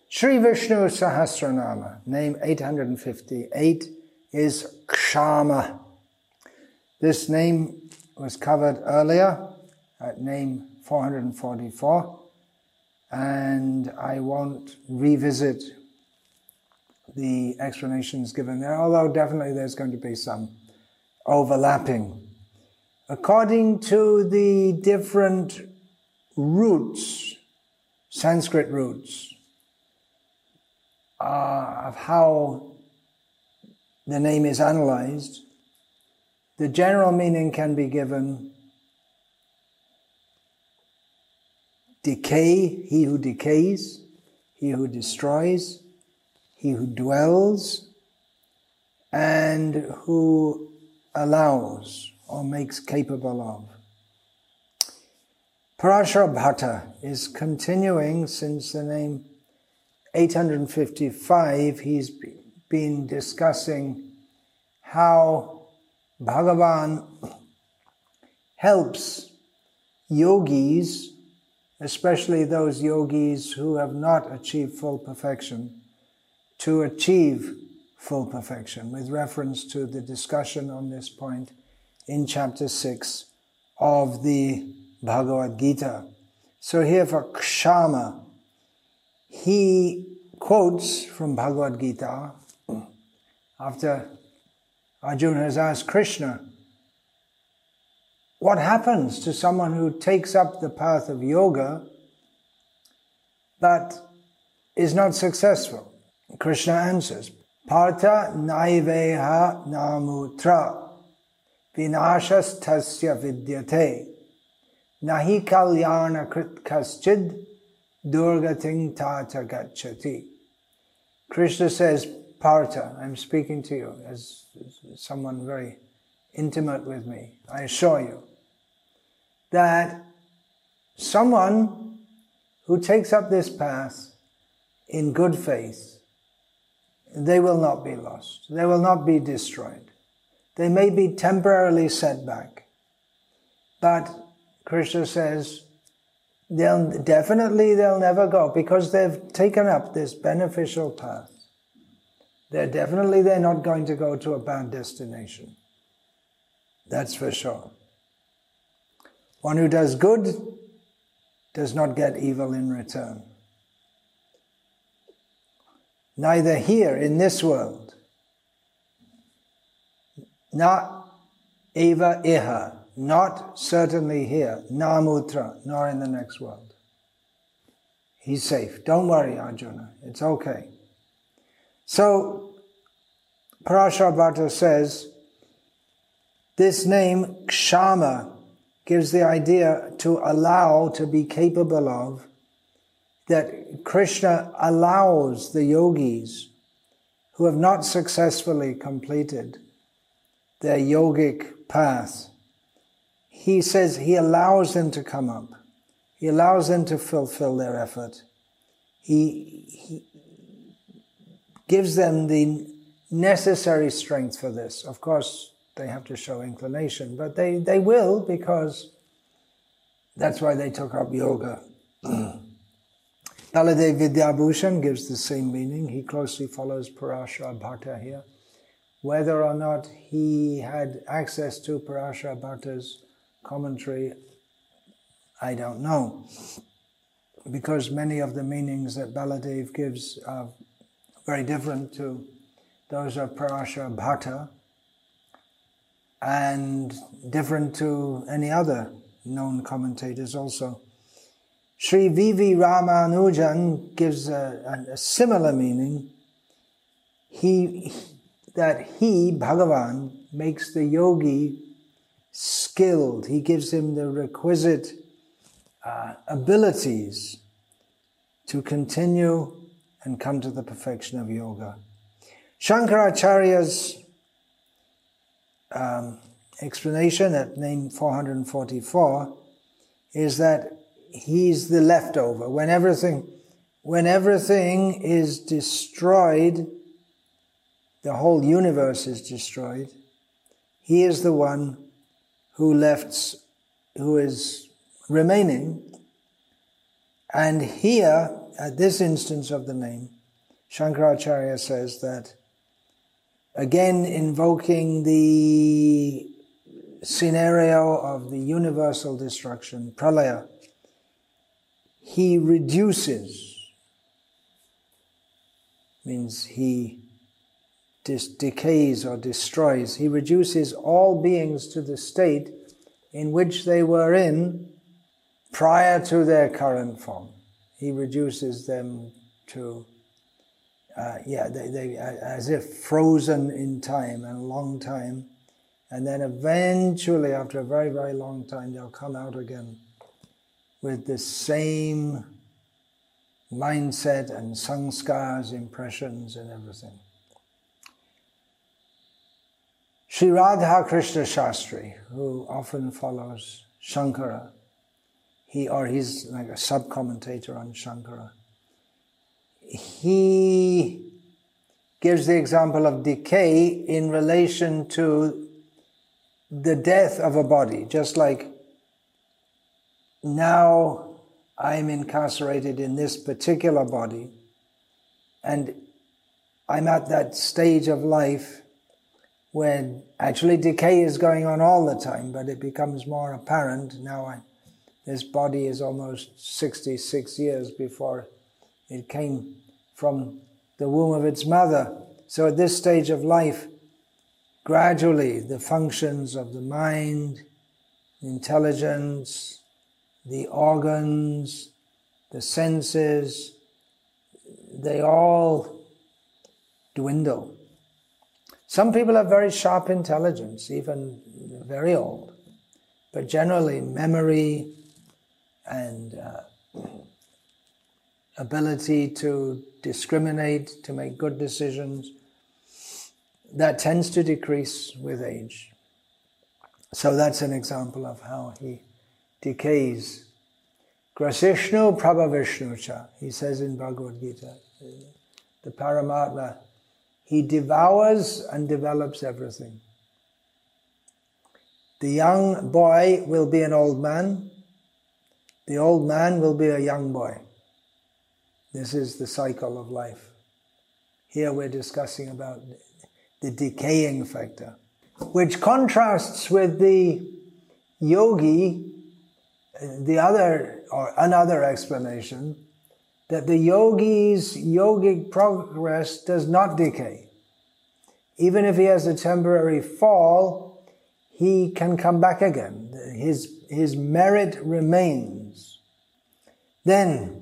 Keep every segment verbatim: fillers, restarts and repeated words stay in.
Sri Vishnu Sahasranama, name eight hundred fifty-eight, is Kshama. This name was covered earlier at name four hundred forty-four, and I won't revisit the explanations given there, although definitely there's going to be some overlapping. According to the different roots, Sanskrit roots, uh, of how the name is analyzed, the general meaning can be given decay, he who decays, he who destroys, he who dwells, and who allows or makes capable of. Parashara Bhatta is continuing since the name eight hundred fifty-five. He's been discussing how Bhagavan helps yogis, especially those yogis who have not achieved full perfection, to achieve full perfection, with reference to the discussion on this point in chapter six of the Bhagavad Gita. So here for Kshama, he quotes from Bhagavad Gita after Arjuna has asked Krishna, what happens to someone who takes up the path of yoga but is not successful? Krishna answers, Partha naiveha namutra vinashas tasya vidyate nahi kalyana krit kaschid durgating tata gacchati. Krishna says, Partha, I'm speaking to you as someone very intimate with me. I assure you that someone who takes up this path in good faith, they will not be lost. They will not be destroyed. They may be temporarily set back. But Krishna says, they'll definitely they'll never go because they've taken up this beneficial path. They're definitely they're not going to go to a bad destination. That's for sure. One who does good does not get evil in return. Neither here in this world, na eva iha, not certainly here, na mutra, nor in the next world. He's safe. Don't worry, Arjuna. It's okay. So, Parashara Bhatta says, this name, Kshama, gives the idea to allow, to be capable of, that Krishna allows the yogis who have not successfully completed their yogic path. He says he allows them to come up. He allows them to fulfill their effort. He, he gives them the necessary strength for this. Of course, they have to show inclination, but they, they will, because that's why they took up yoga. Baladev Vidyabhushan gives the same meaning. He closely follows Parashara Bhatta here. Whether or not he had access to Parashara Bhatta's commentary, I don't know, because many of the meanings that Baladev gives are very different to those of Parashara Bhatta, and different to any other known commentators also. Sri V V Ramanujan gives a, a, a similar meaning. He, that he, Bhagavan, makes the yogi skilled. He gives him the requisite uh, abilities to continue and come to the perfection of yoga. Shankaracharya's um, explanation at name four hundred forty-four is that he's the leftover. When everything, when everything is destroyed, the whole universe is destroyed, he is the one who left, who is remaining. And here, at this instance of the name, Shankaracharya says that, again invoking the scenario of the universal destruction, pralaya, he reduces, means he dis- decays or destroys, he reduces all beings to the state in which they were in prior to their current form. He reduces them to, uh, yeah, they, they as if frozen in time and a long time, and then eventually, after a very, very long time, they'll come out again with the same mindset and sanskars, impressions and everything. Sri Radha Krishna Shastri, who often follows Shankara, he or he's like a sub-commentator on Shankara, he gives the example of decay in relation to the death of a body. Just like now I'm incarcerated in this particular body, and I'm at that stage of life when actually decay is going on all the time, but it becomes more apparent. Now I, this body is almost sixty-six years before it came from the womb of its mother. So at this stage of life, gradually the functions of the mind, intelligence, the organs, the senses, they all dwindle. Some people have very sharp intelligence, even very old, but generally memory and uh, ability to discriminate, to make good decisions, that tends to decrease with age. So that's an example of how he decays. Grasishnu prabhavishnucha, he says in Bhagavad Gita, the Paramatma, he devours and develops everything. The young boy will be an old man, the old man will be a young boy. This is the cycle of life. Here we're discussing about the decaying factor, which contrasts with the yogi, the other or another explanation, that the yogi's yogic progress does not decay. Even if he has a temporary fall, he can come back again. His, his merit remains. Then,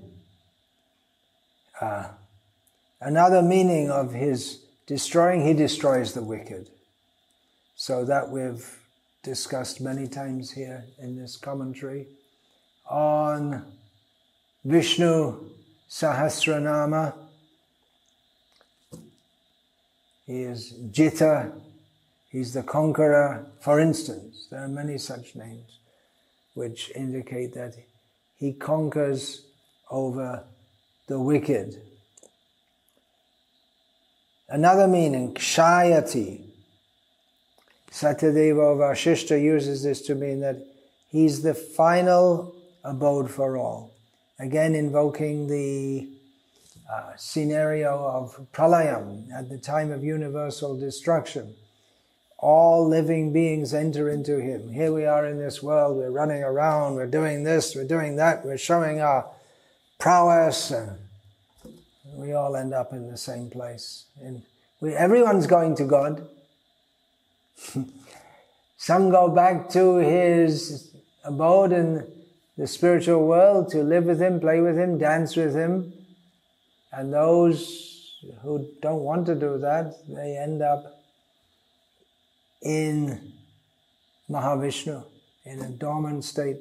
uh, another meaning of his destroying, he destroys the wicked. So that we've discussed many times here in this commentary on Vishnu Sahasranama. He is Jita, he's the conqueror. For instance, there are many such names which indicate that he conquers over the wicked. Another meaning, Kshayati. Satyadeva Vasishta uses this to mean that he's the final abode for all. Again, invoking the uh, scenario of pralayam, at the time of universal destruction. All living beings enter into him. Here we are in this world, we're running around, we're doing this, we're doing that, we're showing our prowess, and we all end up in the same place. And we, everyone's going to God. Some go back to his abode in the spiritual world to live with him, play with him, dance with him. And those who don't want to do that, they end up in Mahavishnu, in a dormant state.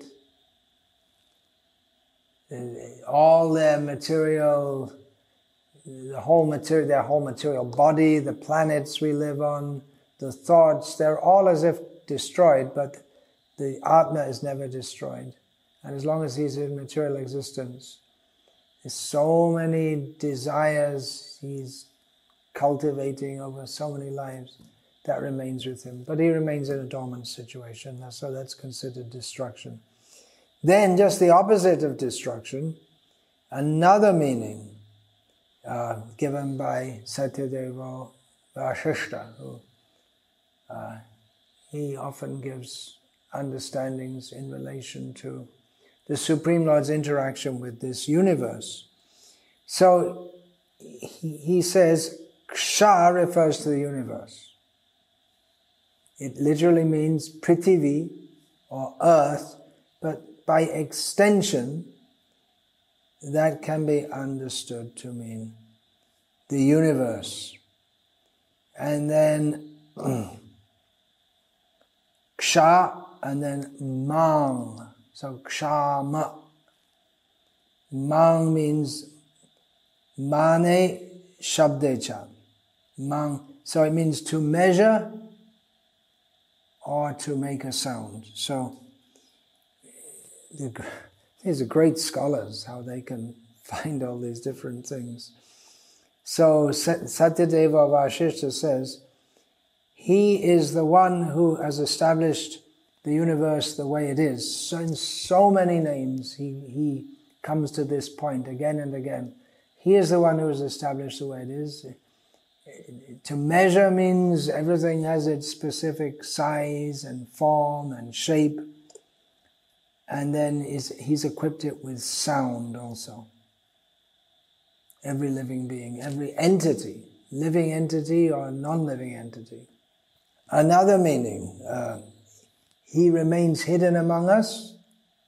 All their material, the whole material, their whole material body, the planets we live on, the thoughts, they're all as if destroyed, but the Atma is never destroyed. And as long as he's in material existence, there's so many desires he's cultivating over so many lives that remains with him. But he remains in a dormant situation, so that's considered destruction. Then just the opposite of destruction Another meaning uh, given by Satyadeva Vasishta, who uh, he often gives understandings in relation to the Supreme Lord's interaction with this universe. So he, he says, Ksha refers to the universe. It literally means Prithivi or earth, but by extension, that can be understood to mean the universe. And then Ksha and then Mang. So Kshama. Mang means Mane Shabdecha. Mang. So it means to measure or to make a sound. So these are great scholars, how they can find all these different things. So Satyadeva Vasishta says, he is the one who has established the universe the way it is. So in so many names, he, he comes to this point again and again. He is the one who has established the way it is. To measure means everything has its specific size and form and shape. And then is, he's equipped it with sound also. Every living being, every entity, living entity or non-living entity. Another meaning, uh, he remains hidden among us,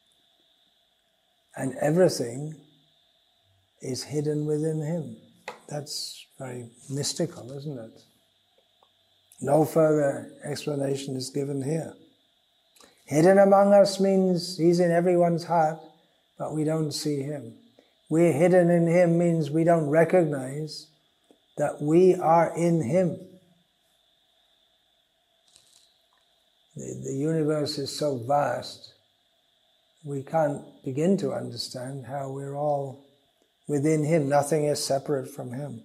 and everything is hidden within him. That's very mystical, isn't it? No further explanation is given here. Hidden among us means he's in everyone's heart, but we don't see him. We're hidden in him means we don't recognize that we are in him. The, the universe is so vast, we can't begin to understand how we're all within him. Nothing is separate from him.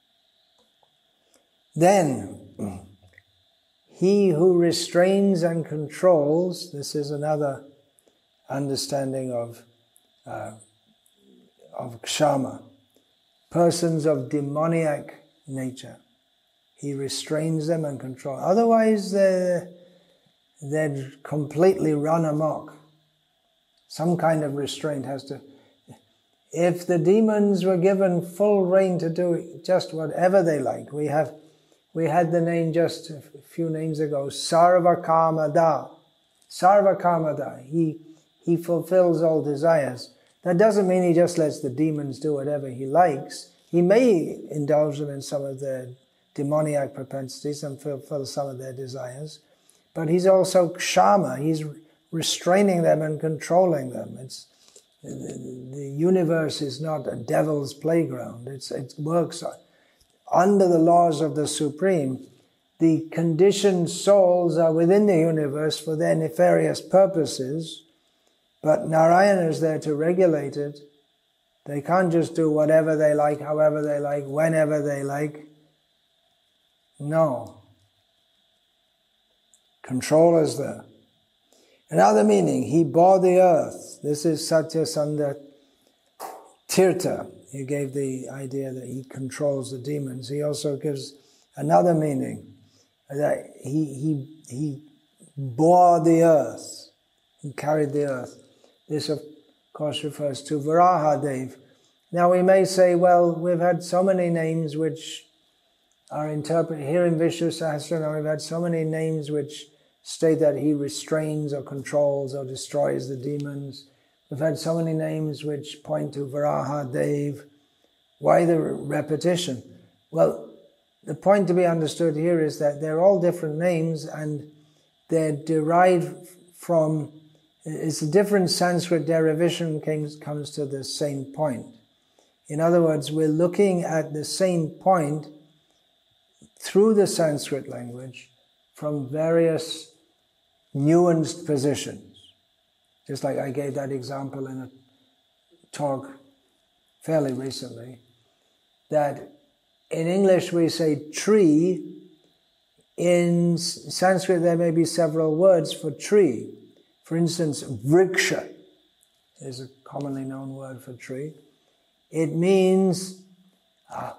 Then, he who restrains and controls, this is another understanding of, uh, of kshama, persons of demoniac nature. He restrains them and controls. Otherwise, they're, they'd completely run amok. Some kind of restraint has to... If the demons were given full reign to do just whatever they like, we have... We had the name just a few names ago, Sarvakamada. Sarvakamada. He, he fulfills all desires. That doesn't mean he just lets the demons do whatever he likes. He may indulge them in some of their demoniac propensities and fulfill some of their desires. But he's also kshama. He's restraining them and controlling them. It's, the, the universe is not a devil's playground. It's, it works under the laws of the Supreme. The conditioned souls are within the universe for their nefarious purposes, but Narayana is there to regulate it. They can't just do whatever they like, however they like, whenever they like. No. Control is there. Another meaning, he bore the earth. This is Satyasanda Tirtha. He gave the idea that he controls the demons. He also gives another meaning, that he, he, he bore the earth. He carried the earth. This, of course, refers to Varahadev. Now we may say, well, we've had so many names which are interpreted here in Vishnu Sahasranama. We've had so many names which state that he restrains or controls or destroys the demons. We've had so many names which point to Varahadev. Why the repetition? Well, the point to be understood here is that they're all different names and they're derived from, it's a different Sanskrit derivation comes, comes to the same point. In other words, we're looking at the same point through the Sanskrit language from various nuanced positions. Just like I gave that example in a talk fairly recently, that in English we say tree, in Sanskrit there may be several words for tree. For instance, vriksha is a commonly known word for tree. it means uh,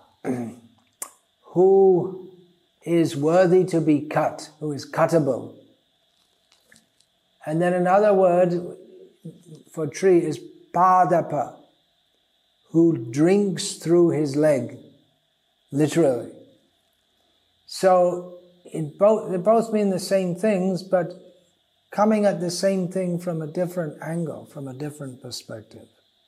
who is worthy to be cut, who is cuttable. And then another word for tree is padapa, who drinks through his leg, literally. So it both, they both mean the same things, but coming at the same thing from a different angle, from a different perspective.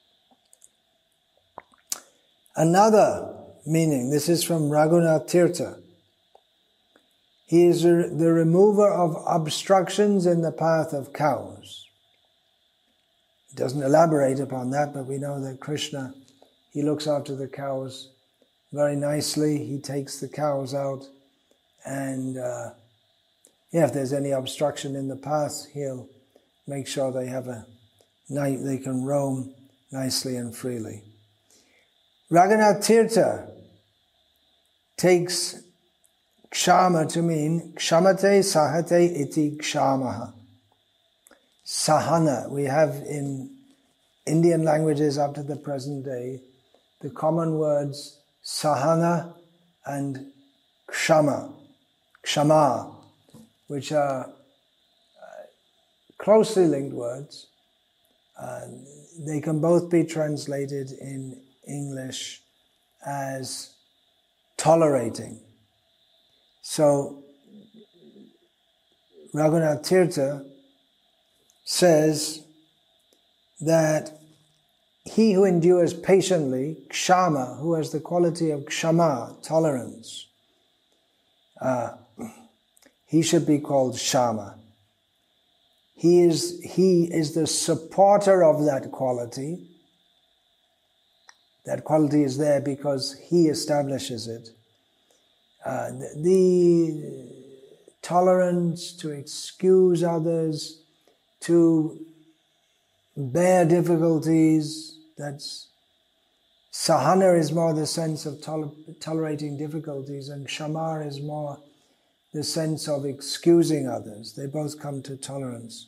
Another meaning, this is from Raghunath Tirtha. He is the remover of obstructions in the path of cows. He doesn't elaborate upon that, but we know that Krishna, he looks after the cows very nicely. He takes the cows out, and uh, yeah, if there's any obstruction in the path, he'll make sure they have a night they can roam nicely and freely. Raghunath Tirtha takes kshama to mean kshamate sahate iti kshamaha. Sahana, we have in Indian languages up to the present day the common words sahana and kshama, kshama, which are uh, closely linked words. Uh, they can both be translated in English as tolerating. So Raghunath Tirtha says that he who endures patiently, kshama, who has the quality of kshama, tolerance, uh, he should be called shama. He is, he is the supporter of that quality. That quality is there because he establishes it. Uh, the, the tolerance to excuse others, to bear difficulties, that's sahana is more the sense of tol- tolerating difficulties, and kshama is more the sense of excusing others. They both come to tolerance.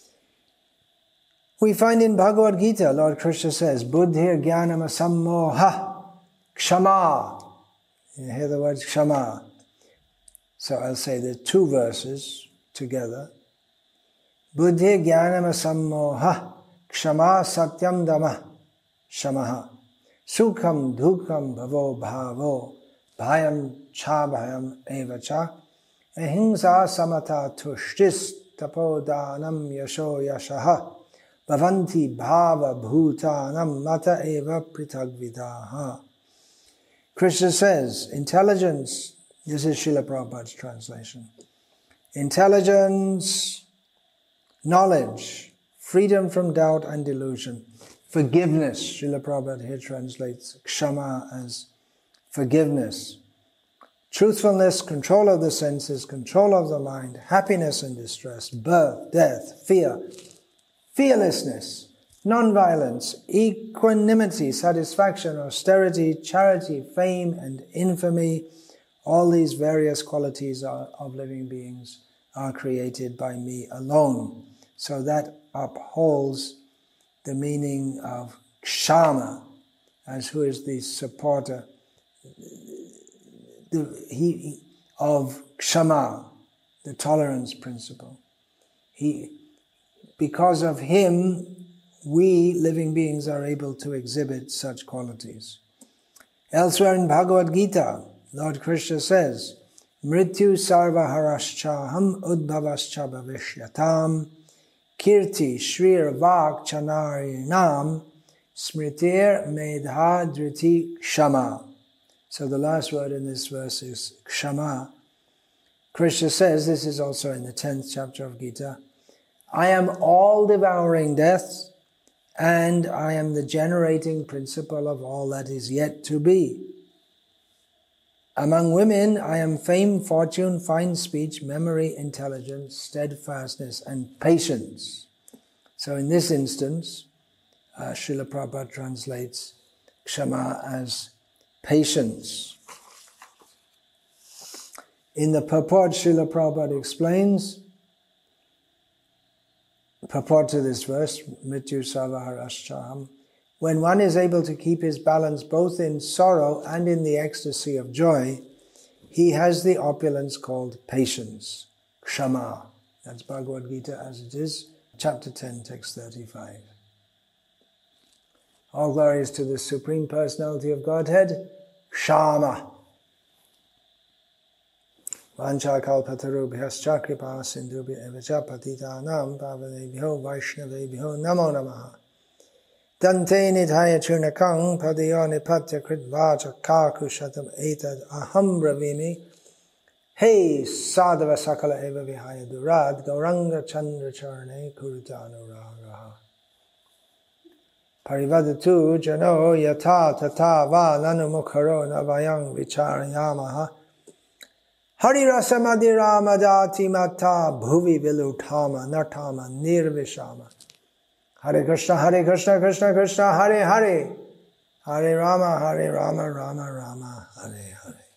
We find in Bhagavad Gita, Lord Krishna says, buddhir jnanam asammoha kshama. You hear the word kshama. So I'll say the two verses together. Buddhir jnanam asammoha kshama satyam dhamma shamaha sukham dukham bhavo bhavo bhayam cha bhayam eva cha ahimsa samata tushtis tapodanam yasho yashaha bhavanti bhava bhutanam mata eva pritagvidaha. Krishna says, intelligence, this is Srila Prabhupada's translation, intelligence, knowledge, freedom from doubt and delusion, forgiveness, Srila Prabhupada here translates kshama as forgiveness, truthfulness, control of the senses, control of the mind, happiness and distress, birth, death, fear, fearlessness, non-violence, equanimity, satisfaction, austerity, charity, fame and infamy, all these various qualities are, of living beings are created by me alone. So that upholds the meaning of kshama, as who is the supporter the, he, of kshama, the tolerance principle. He, because of him, we living beings are able to exhibit such qualities. Elsewhere in Bhagavad Gita, Lord Krishna says, Mrityu sarva harashchaham udbhavascha bhavishyatam kirti shrir vak chanarinam smritir medha driti kshama. So the last word in this verse is kshama. Krishna says, this is also in the tenth chapter of Gita, I am all-devouring death, and I am the generating principle of all that is yet to be. Among women, I am fame, fortune, fine speech, memory, intelligence, steadfastness, and patience. So in this instance, uh, Srila Prabhupada translates kshama as patience. In the purport, Srila Prabhupada explains, purport to this verse, Mrityu Sarva Harashchaham, When one is able to keep his balance both in sorrow and in the ecstasy of joy, he has the opulence called patience, kshama. That's Bhagavad Gita as it is, chapter ten, text thirty-five. All glories to the Supreme Personality of Godhead, Kshama. Vancha kalpatarubhyascha kripa sindhubhya evacha patitanam pavanebhyo vaishnavebhyo namo namaha. Dante nidhaya churnakang padayo nipatya kritvacha kakushatam etad aham bravimi. Hey sadhava sakala eva vihaya durad gauranga chandra charane kurutanuragaha. Parivadatu jano yata tata va nanumukharo navayang vicharayamaha. Hari rasa madira madati mata bhuvi vilutama nartama nirvishama. Hare Krishna, Hare Krishna, Krishna Krishna, Hare Hare. Hare Rama, Hare Rama, Rama Rama, Hare Hare.